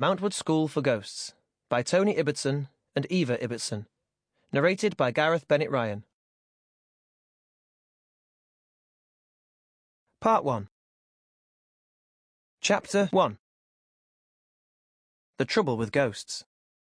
Mountwood School for Ghosts by Tony Ibbotson and Eva Ibbotson. Narrated by Gareth Bennett Ryan. Part 1. Chapter 1. The Trouble with Ghosts.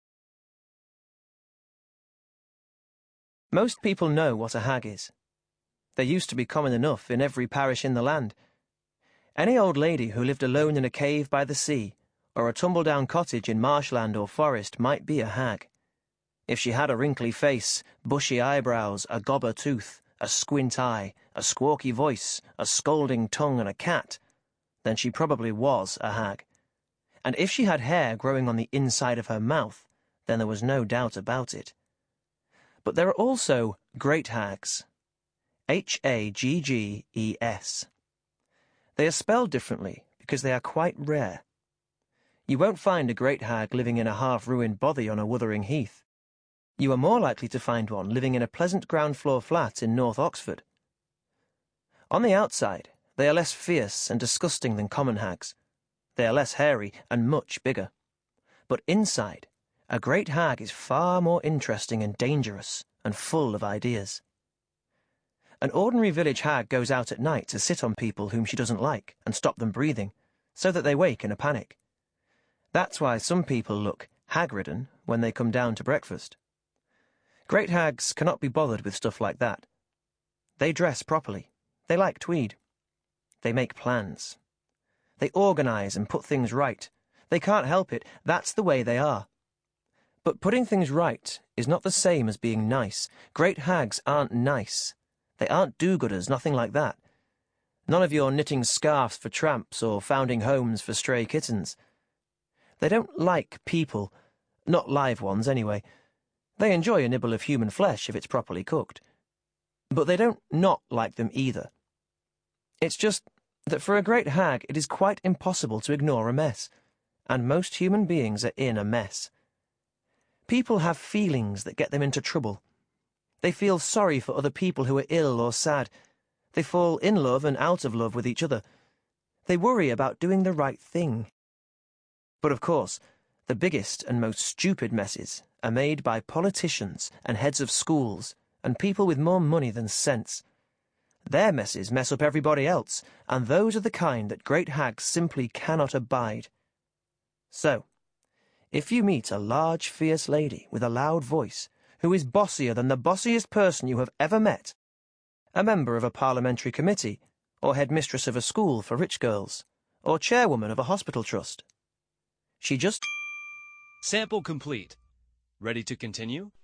Most people know what a hag is. They used to be common enough in every parish in the land. Any old lady who lived alone in a cave by the sea, or a tumble-down cottage in marshland or forest might be a hag. If she had a wrinkly face, bushy eyebrows, a gobber tooth, a squint eye, a squawky voice, a scolding tongue and a cat, then she probably was a hag. And if she had hair growing on the inside of her mouth, then there was no doubt about it. But there are also great hags. Hagges. They are spelled differently because they are quite rare. You won't find a great hag living in a half-ruined bothy on a wuthering heath. You are more likely to find one living in a pleasant ground-floor flat in North Oxford. On the outside, they are less fierce and disgusting than common hags. They are less hairy and much bigger. But inside, a great hag is far more interesting and dangerous and full of ideas. An ordinary village hag goes out at night to sit on people whom she doesn't like and stop them breathing, so that they wake in a panic. That's why some people look hag-ridden when they come down to breakfast. Great hags cannot be bothered with stuff like that. They dress properly. They like tweed. They make plans. They organise and put things right. They can't help it. That's the way they are. But putting things right is not the same as being nice. Great hags aren't nice. They aren't do-gooders, nothing like that. None of your knitting scarves for tramps or founding homes for stray kittens. They don't like people, not live ones anyway. They enjoy a nibble of human flesh if it's properly cooked. But they don't not like them either. It's just that for a great hag it is quite impossible to ignore a mess, and most human beings are in a mess. People have feelings that get them into trouble. They feel sorry for other people who are ill or sad. They fall in love and out of love with each other. They worry about doing the right thing. But of course, the biggest and most stupid messes are made by politicians and heads of schools and people with more money than sense. Their messes mess up everybody else, and those are the kind that great hags simply cannot abide. So, if you meet a large, fierce lady with a loud voice who is bossier than the bossiest person you have ever met, a member of a parliamentary committee, or headmistress of a school for rich girls, or chairwoman of a hospital trust, she just... Sample complete. Ready to continue?